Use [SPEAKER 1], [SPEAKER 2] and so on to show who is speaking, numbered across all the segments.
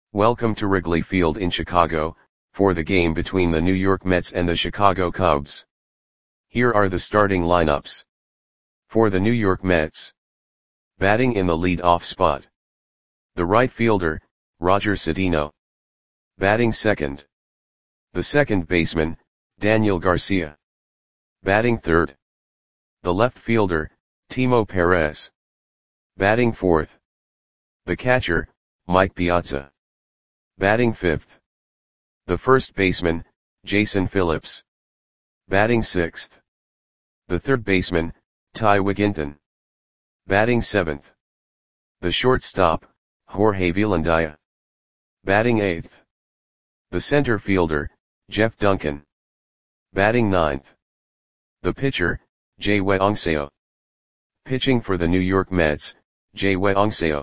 [SPEAKER 1] Welcome to Wrigley Field in Chicago, for the game between the New York Mets and the Chicago Cubs. Here are the starting lineups. For the New York Mets. Batting in the lead-off spot. The right fielder, Roger Cedeno. Batting second. The second baseman, Daniel Garcia. Batting third. The left fielder, Timo Perez. Batting fourth. The catcher, Mike Piazza. Batting fifth. The first baseman, Jason Phillips. Batting sixth. The third baseman, Ty Wigginton. Batting seventh. The shortstop, Jorge Villandia. Batting eighth. The center fielder, Jeff Duncan. Batting ninth. The pitcher, Jay-Wei Onseo. Pitching for the New York Mets, Jay-Wei Onseo.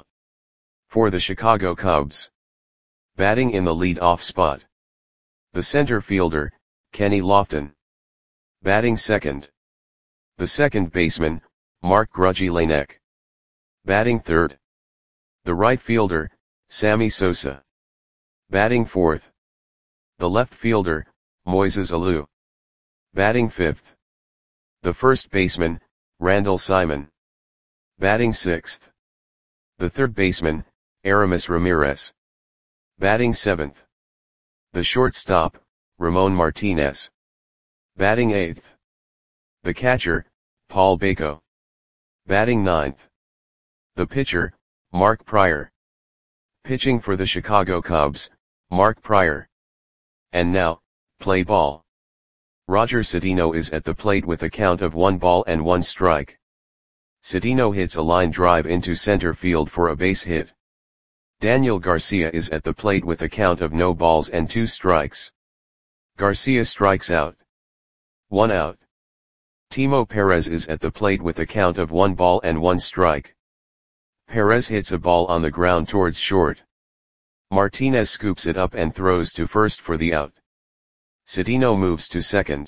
[SPEAKER 1] For the Chicago Cubs. Batting in the lead-off spot. The center fielder, Kenny Lofton. Batting second. The second baseman, Mark Grudzielanek. Batting third. The right fielder, Sammy Sosa. Batting fourth. The left fielder, Moises Alou. Batting fifth. The first baseman, Randall Simon. Batting sixth. The third baseman, Aramis Ramirez. Batting seventh. The shortstop, Ramon Martinez. Batting eighth. The catcher, Paul Bako. Batting ninth. The pitcher, Mark Prior. Pitching for the Chicago Cubs, Mark Prior. And now, play ball. Roger Cedeno is at the plate with a count of 1 ball and 1 strike. Cedeno hits a line drive into center field for a base hit. Daniel Garcia is at the plate with a count of no balls and 2 strikes. Garcia strikes out. 1 out. Timo Perez is at the plate with a count of 1 ball and 1 strike. Perez hits a ball on the ground towards short. Martinez scoops it up and throws to first for the out. Cedeno moves to second.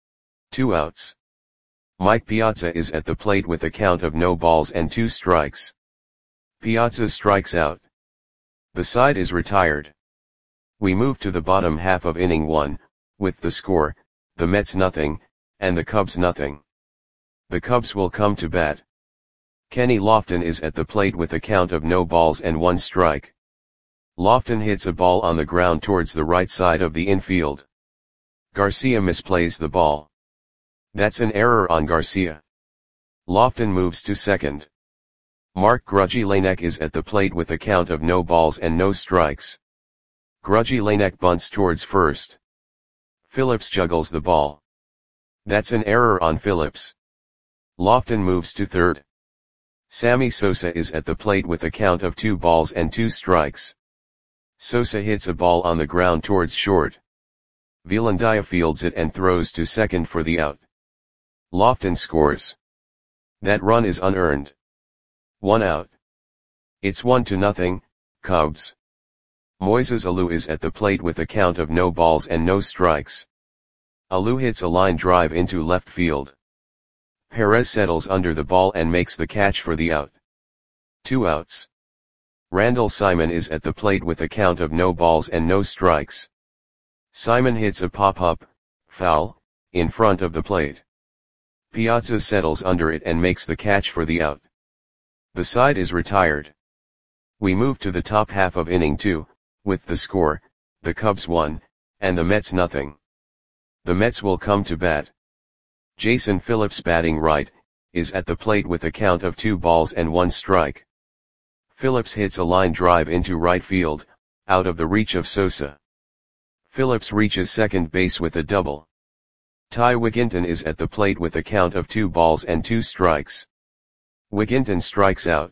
[SPEAKER 1] 2 outs. Mike Piazza is at the plate with a count of no balls and 2 strikes. Piazza strikes out. The side is retired. We move to the bottom half of inning 1, with the score, the Mets nothing, and the Cubs nothing. The Cubs will come to bat. Kenny Lofton is at the plate with a count of no balls and 1 strike. Lofton hits a ball on the ground towards the right side of the infield. Garcia misplays the ball. That's an error on Garcia. Lofton moves to second. Mark Grudzielanek is at the plate with a count of no balls and no strikes. Grudzielanek bunts towards first. Phillips juggles the ball. That's an error on Phillips. Lofton moves to third. Sammy Sosa is at the plate with a count of 2 balls and 2 strikes. Sosa hits a ball on the ground towards short. Villandia fields it and throws to second for the out. Lofton scores. That run is unearned. 1 out. It's 1-0, Cubs. Moises Alou is at the plate with a count of no balls and no strikes. Alou hits a line drive into left field. Perez settles under the ball and makes the catch for the out. 2 outs. Randall Simon is at the plate with a count of no balls and no strikes. Simon hits a pop-up, foul, in front of the plate. Piazza settles under it and makes the catch for the out. The side is retired. We move to the top half of inning 2, with the score, the Cubs 1, and the Mets nothing. The Mets will come to bat. Jason Phillips batting right, is at the plate with a count of 2 balls and 1 strike. Phillips hits a line drive into right field, out of the reach of Sosa. Phillips reaches second base with a double. Ty Wigginton is at the plate with a count of 2 balls and 2 strikes. Wigginton strikes out.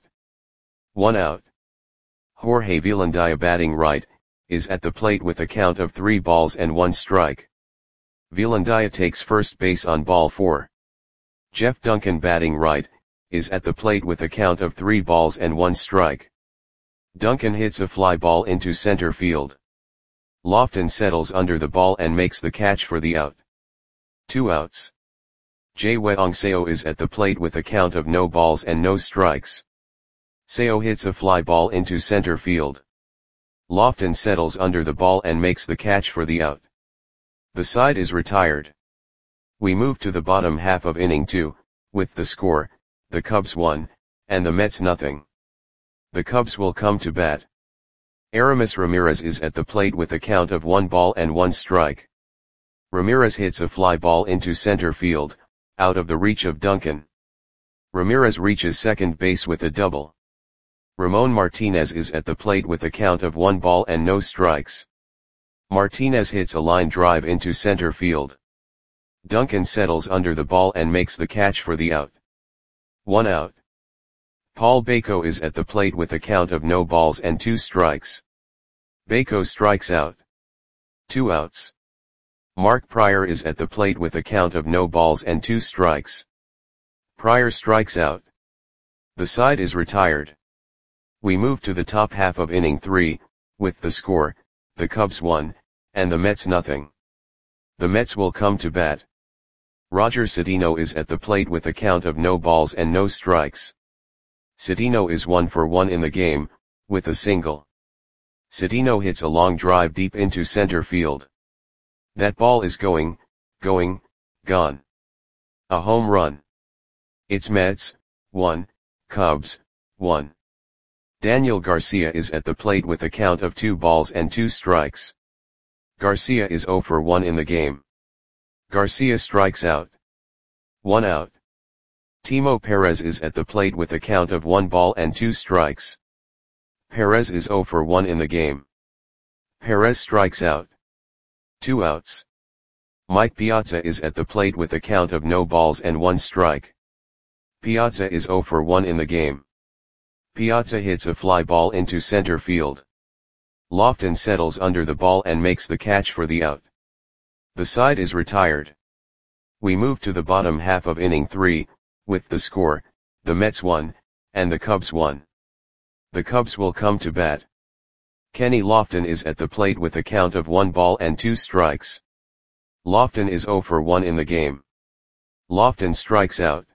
[SPEAKER 1] 1 out. Jorge Villandia batting right, is at the plate with a count of 3 balls and 1 strike. Villandia takes first base on ball 4. Jeff Duncan batting right, is at the plate with a count of 3 balls and 1 strike. Duncan hits a fly ball into center field. Lofton settles under the ball and makes the catch for the out. 2 outs. Jay-Wei Onseo is at the plate with a count of no balls and no strikes. Seo hits a fly ball into center field. Lofton settles under the ball and makes the catch for the out. The side is retired. We move to the bottom half of inning 2, with the score, the Cubs 1, and the Mets nothing. The Cubs will come to bat. Aramis Ramirez is at the plate with a count of 1 ball and 1 strike. Ramirez hits a fly ball into center field, out of the reach of Duncan. Ramirez reaches second base with a double. Ramon Martinez is at the plate with a count of 1 ball and no strikes. Martinez hits a line drive into center field. Duncan settles under the ball and makes the catch for the out. 1 out. Paul Bako is at the plate with a count of no balls and 2 strikes. Bako strikes out. 2 outs. Mark Prior is at the plate with a count of no balls and 2 strikes. Prior strikes out. The side is retired. We move to the top half of inning 3, with the score, the Cubs 1, and the Mets nothing. The Mets will come to bat. Roger Cedeno is at the plate with a count of no balls and no strikes. Cedeno is 1 for 1 in the game, with a single. Cedeno hits a long drive deep into center field. That ball is going, gone. A home run. It's Mets 1, Cubs 1. Daniel Garcia is at the plate with a count of 2 balls and 2 strikes. Garcia is 0 for 1 in the game. Garcia strikes out. 1 out. Timo Perez is at the plate with a count of 1 ball and 2 strikes. Perez is 0 for 1 in the game. Perez strikes out. 2 outs. Mike Piazza is at the plate with a count of no balls and 1 strike. Piazza is 0 for 1 in the game. Piazza hits a fly ball into center field. Lofton settles under the ball and makes the catch for the out. The side is retired. We move to the bottom half of inning 3, with the score, the Mets 1, and the Cubs 1. The Cubs will come to bat. Kenny Lofton is at the plate with a count of 1 ball and 2 strikes. Lofton is 0 for 1 in the game. Lofton strikes out.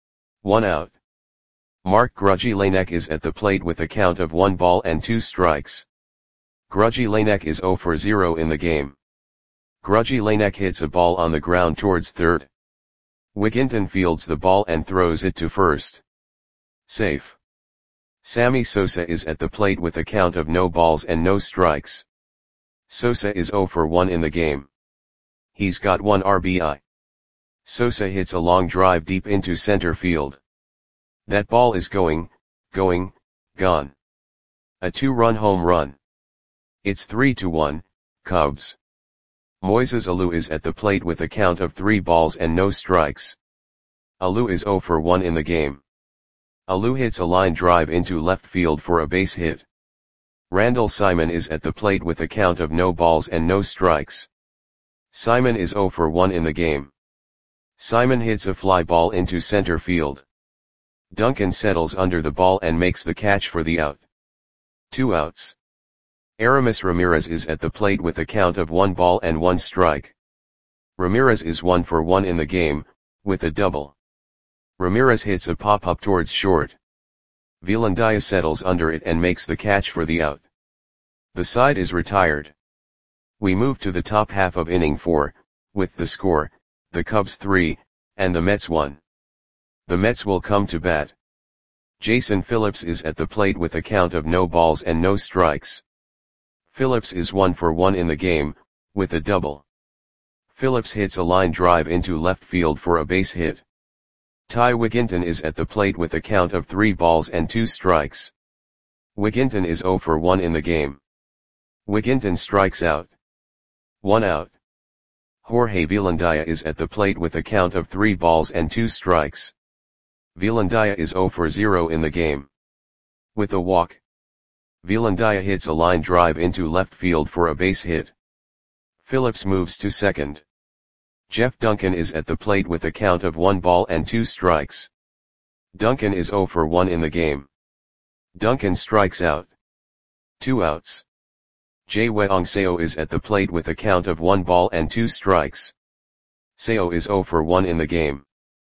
[SPEAKER 1] 1 out. Mark Grudzielanek is at the plate with a count of 1 ball and 2 strikes. Grudzielanek is 0 for 0 in the game. Grudzielanek hits a ball on the ground towards third. Wigginton fields the ball and throws it to first. Safe. Sammy Sosa is at the plate with a count of no balls and no strikes. Sosa is 0 for 1 in the game. He's got 1 RBI. Sosa hits a long drive deep into center field. That ball is going, gone. A 2-run home run. It's 3-1, Cubs. Moises Alou is at the plate with a count of 3 balls and no strikes. Alou is 0 for 1 in the game. Alou hits a line drive into left field for a base hit. Randall Simon is at the plate with a count of no balls and no strikes. Simon is 0 for 1 in the game. Simon hits a fly ball into center field. Duncan settles under the ball and makes the catch for the out. 2 outs. Aramis Ramirez is at the plate with a count of 1 ball and 1 strike. Ramirez is 1 for 1 in the game, with a double. Ramirez hits a pop-up towards short. Velandia settles under it and makes the catch for the out. The side is retired. We move to the top half of inning 4, with the score, the Cubs 3, and the Mets 1. The Mets will come to bat. Jason Phillips is at the plate with a count of no balls and no strikes. Phillips is 1 for 1 in the game, with a double. Phillips hits a line drive into left field for a base hit. Ty Wigginton is at the plate with a count of 3 balls and 2 strikes. Wigginton is 0 for 1 in the game. Wigginton strikes out. 1 out. Jorge Velandia is at the plate with a count of 3 balls and 2 strikes. Velandia is 0 for 0 in the game. With a walk. Velandia hits a line drive into left field for a base hit. Phillips moves to second. Jeff Duncan is at the plate with a count of 1 ball and 2 strikes. Duncan is 0 for 1 in the game. Duncan strikes out. 2 outs. Jae-Weong Seo is at the plate with a count of 1 ball and 2 strikes. Seo is 0 for 1 in the game.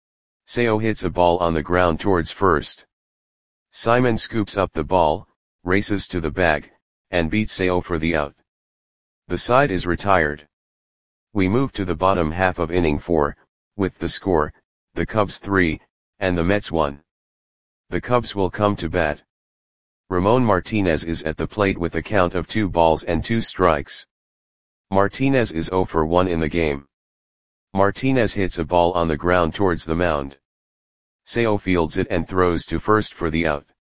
[SPEAKER 1] Seo hits a ball on the ground towards first. Simon scoops up the ball, races to the bag, and beats Seo for the out. The side is retired. We move to the bottom half of inning 4, with the score, the Cubs 3, and the Mets 1. The Cubs will come to bat. Ramon Martinez is at the plate with a count of 2 balls and 2 strikes. Martinez is 0 for 1 in the game. Martinez hits a ball on the ground towards the mound. Seo fields it and throws to first for the out.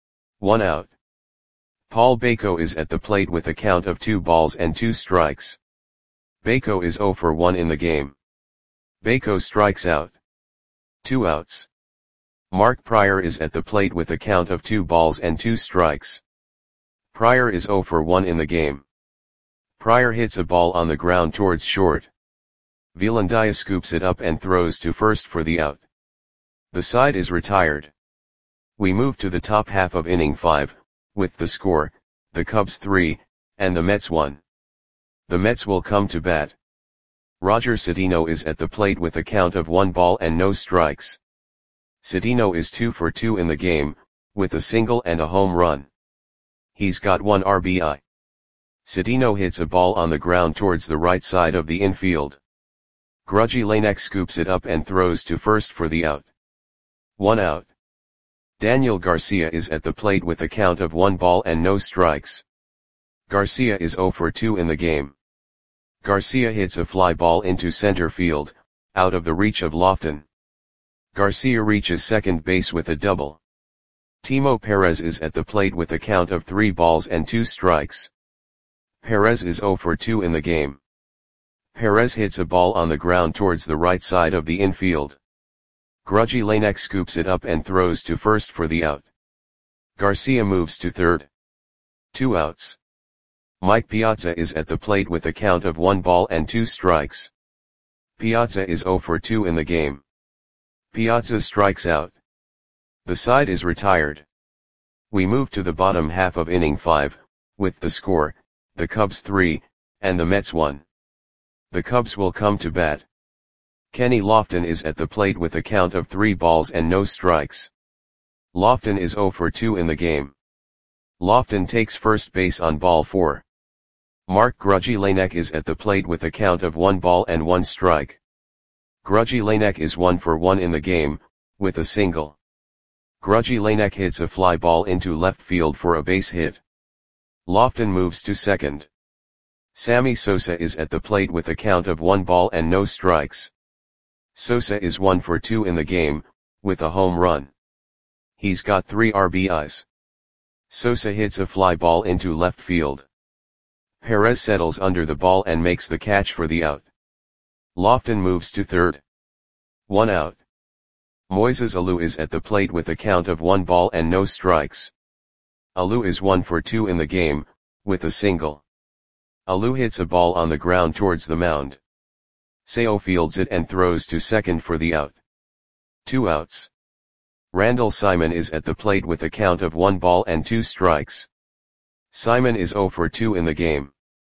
[SPEAKER 1] 1 out. Paul Bako is at the plate with a count of 2 balls and 2 strikes. Bako is 0 for 1 in the game. Bako strikes out. 2 outs. Mark Prior is at the plate with a count of 2 balls and 2 strikes. Prior is 0 for 1 in the game. Prior hits a ball on the ground towards short. Velandia scoops it up and throws to first for the out. The side is retired. We move to the top half of inning 5, with the score, the Cubs 3, and the Mets 1. The Mets will come to bat. Roger Cedeno is at the plate with a count of 1 ball and no strikes. Cedeno is 2 for 2 in the game, with a single and a home run. He's got 1 RBI. Cedeno hits a ball on the ground towards the right side of the infield. Grudgy Lanek scoops it up and throws to first for the out. 1 out. Daniel Garcia is at the plate with a count of 1 ball and no strikes. Garcia is 0 for 2 in the game. Garcia hits a fly ball into center field, out of the reach of Lofton. Garcia reaches second base with a double. Timo Perez is at the plate with a count of 3 balls and 2 strikes. Perez is 0 for 2 in the game. Perez hits a ball on the ground towards the right side of the infield. Grudgy Lanek scoops it up and throws to first for the out. Garcia moves to third. 2 outs. Mike Piazza is at the plate with a count of 1 ball and 2 strikes. Piazza is 0 for 2 in the game. Piazza strikes out. The side is retired. We move to the bottom half of inning 5, with the score, the Cubs 3, and the Mets 1. The Cubs will come to bat. Kenny Lofton is at the plate with a count of 3 balls and no strikes. Lofton is 0 for 2 in the game. Lofton takes first base on ball 4. Mark Grudgy Lanek is at the plate with a count of 1 ball and 1 strike. Grudgy Lanek is 1 for 1 in the game, with a single. Grudgy Lanek hits a fly ball into left field for a base hit. Lofton moves to second. Sammy Sosa is at the plate with a count of 1 ball and no strikes. Sosa is 1 for 2 in the game, with a home run. He's got 3 RBIs. Sosa hits a fly ball into left field. Perez settles under the ball and makes the catch for the out. Lofton moves to third. 1 out. Moises Alou is at the plate with a count of 1 ball and no strikes. Alou is 1 for 2 in the game, with a single. Alou hits a ball on the ground towards the mound. Seo fields it and throws to second for the out. 2 outs. Randall Simon is at the plate with a count of 1 ball and 2 strikes. Simon is 0 for 2 in the game.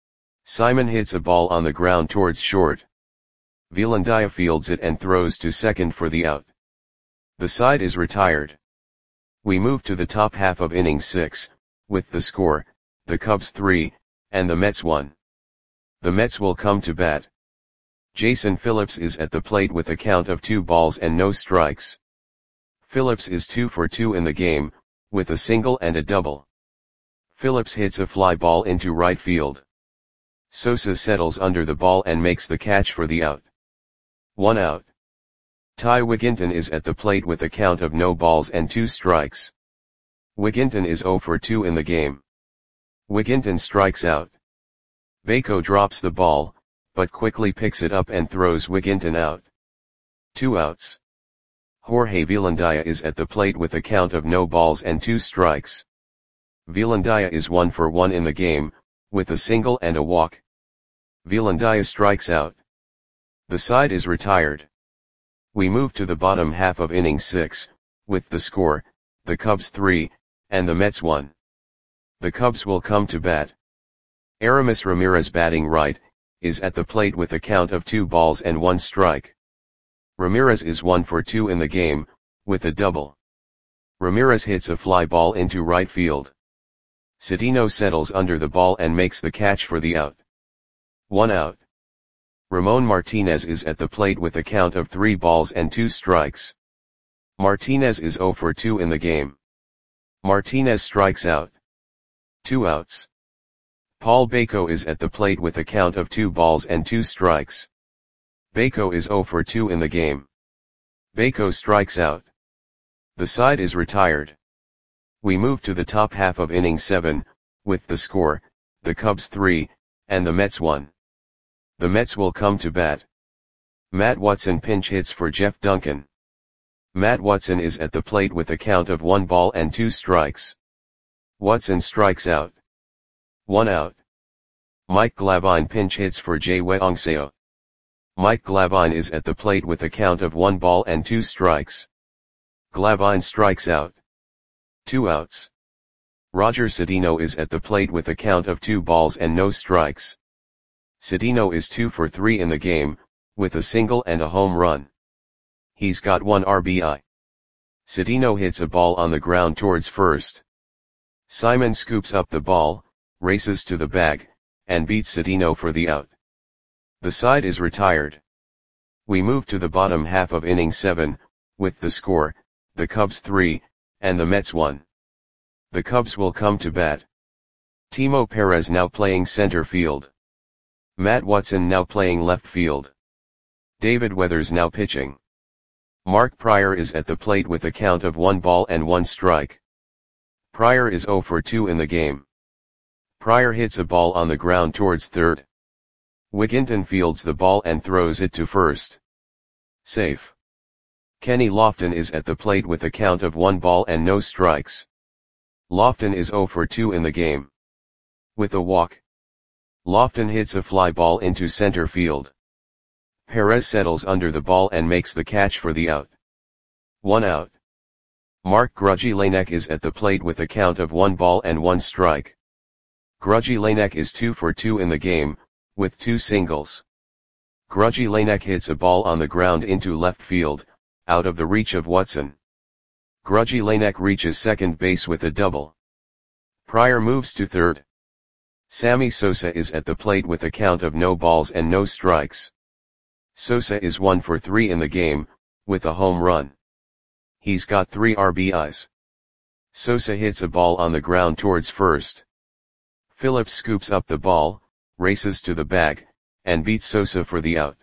[SPEAKER 1] Simon hits a ball on the ground towards short. Velandia fields it and throws to second for the out. The side is retired. We move to the top half of inning 6, with the score, the Cubs 3, and the Mets 1. The Mets will come to bat. Jason Phillips is at the plate with a count of 2 balls and no strikes. Phillips is 2 for 2 in the game, with a single and a double. Phillips hits a fly ball into right field. Sosa settles under the ball and makes the catch for the out. 1 out. Ty Wigginton is at the plate with a count of no balls and 2 strikes. Wigginton is 0 for 2 in the game. Wigginton strikes out. Bako drops the ball, but quickly picks it up and throws Wigginton out. 2 outs. Jorge Velandia is at the plate with a count of no balls and 2 strikes. Velandia is 1 for 1 in the game, with a single and a walk. Velandia strikes out. The side is retired. We move to the bottom half of inning 6, with the score, the Cubs 3, and the Mets 1. The Cubs will come to bat. Aramis Ramirez, batting right, is at the plate with a count of 2 balls and 1 strike. Ramirez is 1 for 2 in the game, with a double. Ramirez hits a fly ball into right field. Cedeno settles under the ball and makes the catch for the out. 1 out. Ramon Martinez is at the plate with a count of 3 balls and 2 strikes. Martinez is 0 for 2 in the game. Martinez strikes out. 2 outs. Paul Bako is at the plate with a count of 2 balls and 2 strikes. Bako is 0 for 2 in the game. Bako strikes out. The side is retired. We move to the top half of inning 7, with the score, the Cubs 3, and the Mets 1. The Mets will come to bat. Matt Watson pinch hits for Jeff Duncan. Matt Watson is at the plate with a count of 1 ball and 2 strikes. Watson strikes out. 1 out. Mike Glavine pinch hits for Jay Weongseo. Mike Glavine is at the plate with a count of 1 ball and 2 strikes. Glavine strikes out. 2 outs. Roger Cedeno is at the plate with a count of 2 balls and no strikes. Cedeno is 2 for 3 in the game, with a single and a home run. He's got 1 RBI. Cedeno hits a ball on the ground towards first. Simon scoops up the ball, races to the bag, and beats Cedeno for the out. The side is retired. We move to the bottom half of inning 7, with the score, the Cubs 3, and the Mets 1. The Cubs will come to bat. Timo Perez now playing center field. Matt Watson now playing left field. David Weathers now pitching. Mark Prior is at the plate with a count of 1 ball and 1 strike. Prior is 0 for 2 in the game. Prior hits a ball on the ground towards third. Wigginton fields the ball and throws it to first. Safe. Kenny Lofton is at the plate with a count of 1 ball and no strikes. Lofton is 0 for 2 in the game. With a walk. Lofton hits a fly ball into center field. Perez settles under the ball and makes the catch for the out. 1 out. Mark Grudzielanek is at the plate with a count of 1 ball and 1 strike. Grudzielanek is 2 for 2 in the game, with 2 singles. Grudzielanek hits a ball on the ground into left field, out of the reach of Watson. Grudzielanek reaches second base with a double. Prior moves to third. Sammy Sosa is at the plate with a count of no balls and no strikes. Sosa is 1 for 3 in the game, with a home run. He's got 3 RBIs. Sosa hits a ball on the ground towards first. Phillips scoops up the ball, races to the bag, and beats Sosa for the out.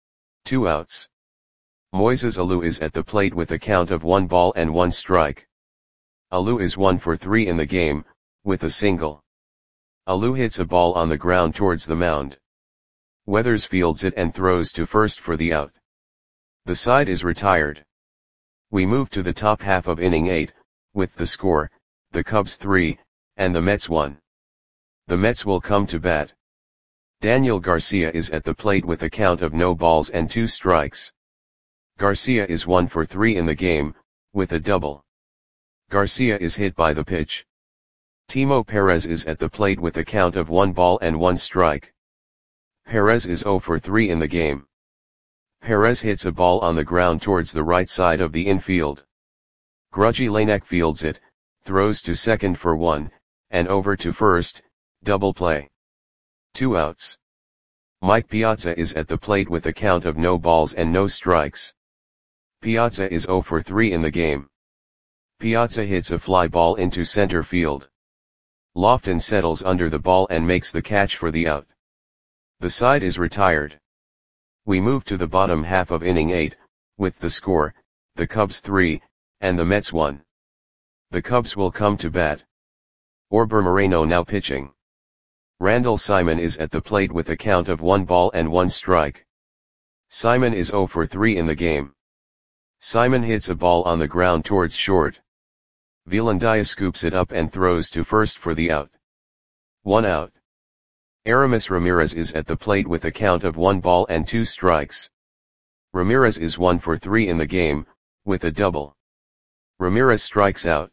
[SPEAKER 1] 2 outs. Moises Alou is at the plate with a count of 1 ball and 1 strike. Alou is 1 for 3 in the game, with a single. Alou hits a ball on the ground towards the mound. Weathers fields it and throws to first for the out. The side is retired. We move to the top half of inning 8, with the score, the Cubs 3, and the Mets 1. The Mets will come to bat. Daniel Garcia is at the plate with a count of no balls and 2 strikes. Garcia is 1 for 3 in the game, with a double. Garcia is hit by the pitch. Timo Perez is at the plate with a count of 1 ball and 1 strike. Perez is 0 for 3 in the game. Perez hits a ball on the ground towards the right side of the infield. Grudzielanek fields it, throws to second for 1, and over to first, double play. 2 outs. Mike Piazza is at the plate with a count of no balls and no strikes. Piazza is 0 for 3 in the game. Piazza hits a fly ball into center field. Lofton settles under the ball and makes the catch for the out. The side is retired. We move to the bottom half of inning 8, with the score, the Cubs 3, and the Mets 1. The Cubs will come to bat. Orber Moreno now pitching. Randall Simon is at the plate with a count of 1 ball and 1 strike. Simon is 0 for 3 in the game. Simon hits a ball on the ground towards short. Velandia scoops it up and throws to first for the out. 1 out. Aramis Ramirez is at the plate with a count of 1 ball and 2 strikes. Ramirez is 1 for 3 in the game, with a double. Ramirez strikes out.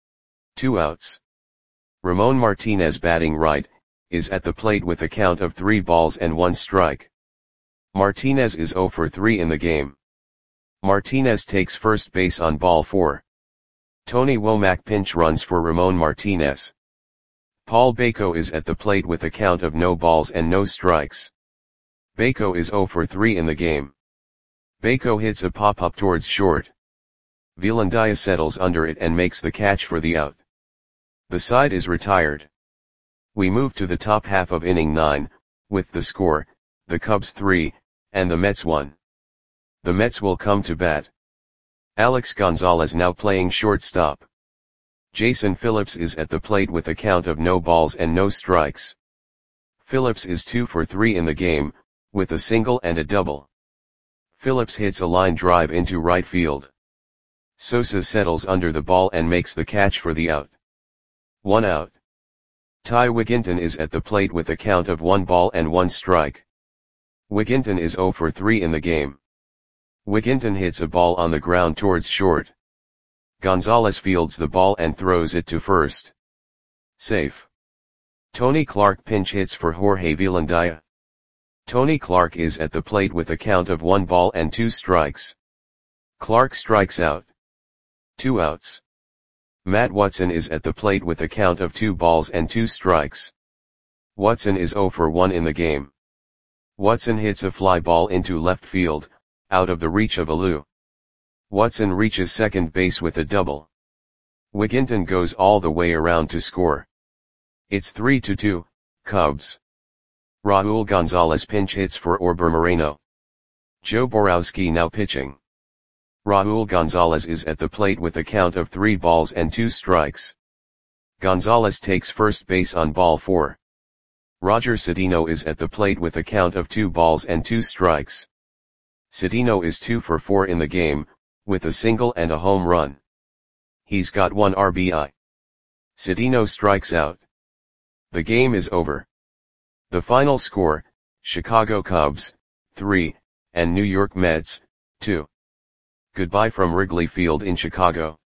[SPEAKER 1] 2 outs. Ramon Martinez batting right, is at the plate with a count of 3 balls and 1 strike. Martinez is 0 for 3 in the game. Martinez takes first base on ball 4. Tony Womack pinch runs for Ramon Martinez. Paul Bako is at the plate with a count of no balls and no strikes. Bako is 0 for 3 in the game. Bako hits a pop-up towards short. Velandia settles under it and makes the catch for the out. The side is retired. We move to the top half of inning 9, with the score, the Cubs 3, and the Mets 1. The Mets will come to bat. Alex Gonzalez now playing shortstop. Jason Phillips is at the plate with a count of no balls and no strikes. Phillips is 2 for 3 in the game, with a single and a double. Phillips hits a line drive into right field. Sosa settles under the ball and makes the catch for the out. 1 out. Ty Wigginton is at the plate with a count of 1 ball and 1 strike. Wigginton is 0 for 3 in the game. Wigginton hits a ball on the ground towards short. Gonzalez fields the ball and throws it to first. Safe. Tony Clark pinch hits for Jorge Velandia. Tony Clark is at the plate with a count of 1 ball and 2 strikes. Clark strikes out. 2 outs. Matt Watson is at the plate with a count of 2 balls and 2 strikes. Watson is 0 for 1 in the game. Watson hits a fly ball into left field, out of the reach of Alou. Watson reaches second base with a double. Wigginton goes all the way around to score. It's 3-2, Cubs. Raul Gonzalez pinch hits for Orber Moreno. Joe Borowski now pitching. Raul Gonzalez is at the plate with a count of 3 balls and 2 strikes. Gonzalez takes first base on ball 4. Roger Cedeno is at the plate with a count of 2 balls and 2 strikes. Cedeno is 2 for 4 in the game, with a single and a home run. He's got 1 RBI. Cedeno strikes out. The game is over. The final score, Chicago Cubs, 3, and New York Mets, 2. Goodbye from Wrigley Field in Chicago.